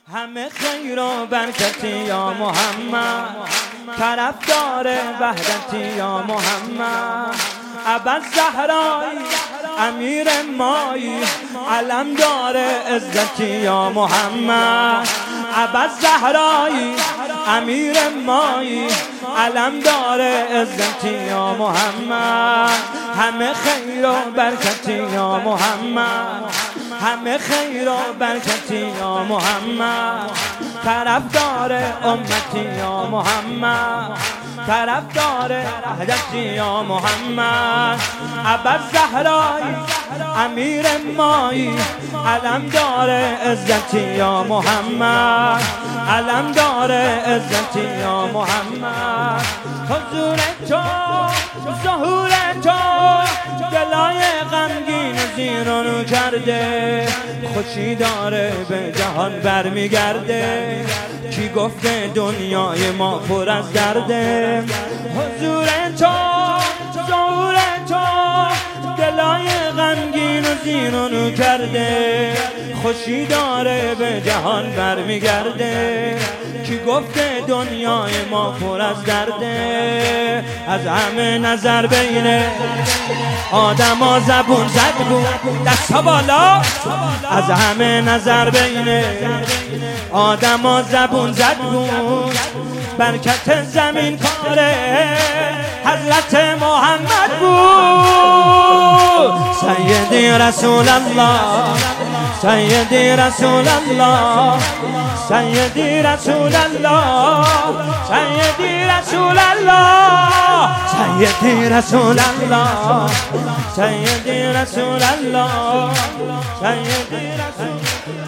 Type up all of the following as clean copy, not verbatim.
همه خیر و برکتی یا محمد، طرفدار وحدتی یا محمد. ابوالزهرایی امیر مایی، علمدار عزتی یا محمد. ابوالزهرایی امیر مایی، علمدار عزتی یا محمد. همه خیر و برکتی یا محمد، همه خیر و برکتی یا محمد. طرفدار امتی یا محمد، طرفدار وحدتی یا محمد. ابوالزهرایی امیر مایی، علمدار عزتی یا محمد، علمدار عزتی یا محمد. حضور تو، ظهور تو، دلای غمگین زیر و رو کرده. خوشی داره به جهان برمیگرده، کی گفته دنیای ما پر از درده. حضور تو، ظهور تو، دلای غمگین و زیر و رو کرده. خوشی داره به جهان برمیگرده، کی گفته دنیای ما پر از درده. از همه نظر بین آدم ها زبون زد بود، دستا بالا. از همه نظر بین آدم ها زبون زد بود، برکت زمین کاره حضرت محمد بود. سیدی رسول الله، سیدی رسول الله، سیدی رسول الله، سیدی رسول الله، سیدی رسول الله، سیدی رسول الله، سیدی رسول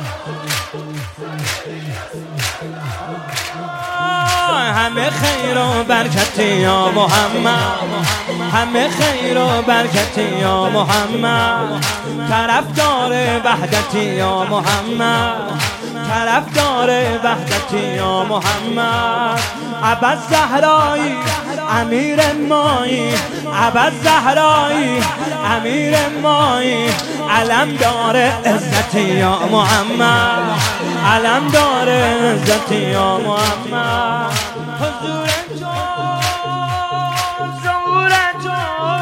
همه خیر و برکتی یا محمد، همه خیر و برکتی یا محمد. طرفدار وحدتی یا محمد، طرفدار وحدتی یا محمد. ابوالزهرایی امیر مایی، ابوالزهرایی امیر مایی، علمدار عزتی یا محمد، علمدار عزتی یا محمد. حضور تو، ظهور تو،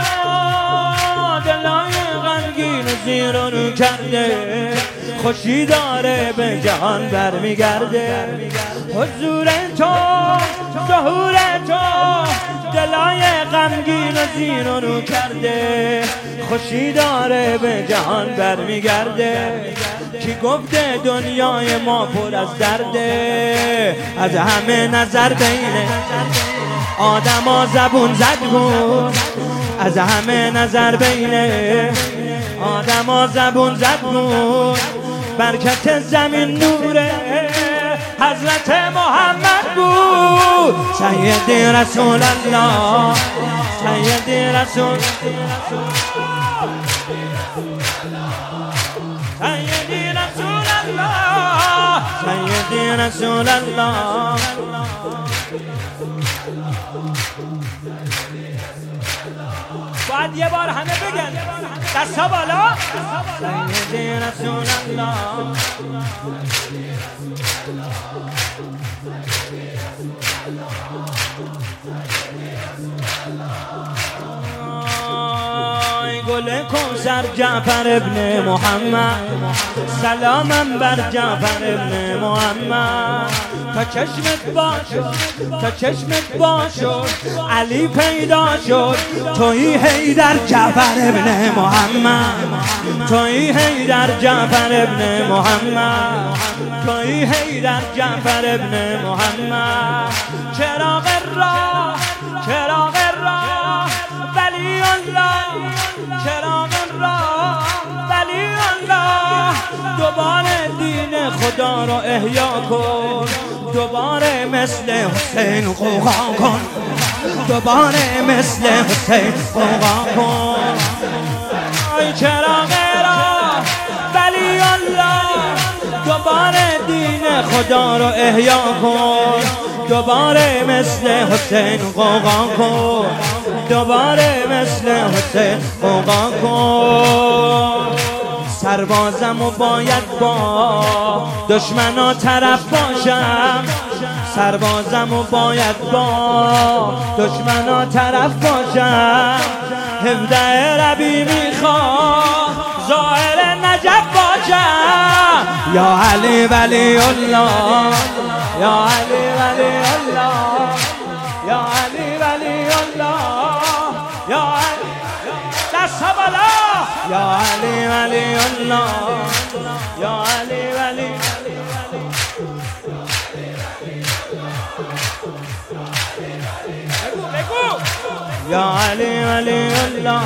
دلای غمگین زیر و رو کرده. خوشی داره به جهان برمیگرده. حضور تو، ظهور تو، دلای غمگین زیر و رو کرده. خوشی داره به جهان برمیگرده، کی گفته دنیای ما پر از درده. از همه نظر بین آدم ها زبون زد بود، از همه نظر بین آدم ها زبون زد بود، برکت زمین نور حضرت محمد بود. سیدی رسول الله، سیدی رسول سیدی رسول الله، سیدی رسول الله. باید یه بار همه بگن دستا بالا. سیدی رسول الله، گل کوثر جعفر ابن محمد، سلامم بر جعفر ابن محمد. تا چشمت باشد، تا چشمت باشد، علی پیدا شد. تویی حیدر جعفر ابن محمد، تویی حیدر جعفر ابن محمد، تویی حیدر جعفر ابن محمد. چراغ راه، چراغ راه، ولی الله، چراغ راه، ولی الله. دوباره دین خدا رو احیا کن، دوباره مثل حسین غوغا کن، دوباره مثل حسین غوغا کن. ای چراغ راه، ولی الله، دوباره دین خدا رو احیا کن، دوباره مثل حسین غوغا کن، دوباره مثل حسین غوغا کن. سربازم و باید با دشمنا طرف باشم، سربازم و باید با دشمنا طرف باشم. 17 ربی میخوام ظاهر نجف باشم. یا علی ولی الله، یا علی ولی الله، یا علی ولی الله، یا علی دست بالا، یا علی ولی الله، یا علی ولی یا علی ولی الله.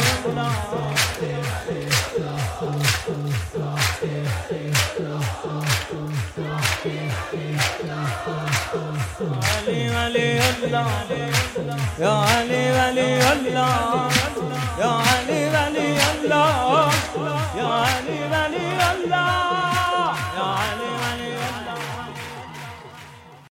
علی ولی الله، یا علی ولی الله، یا علی ولی الله، یا علی ولی الله، یا علی ولی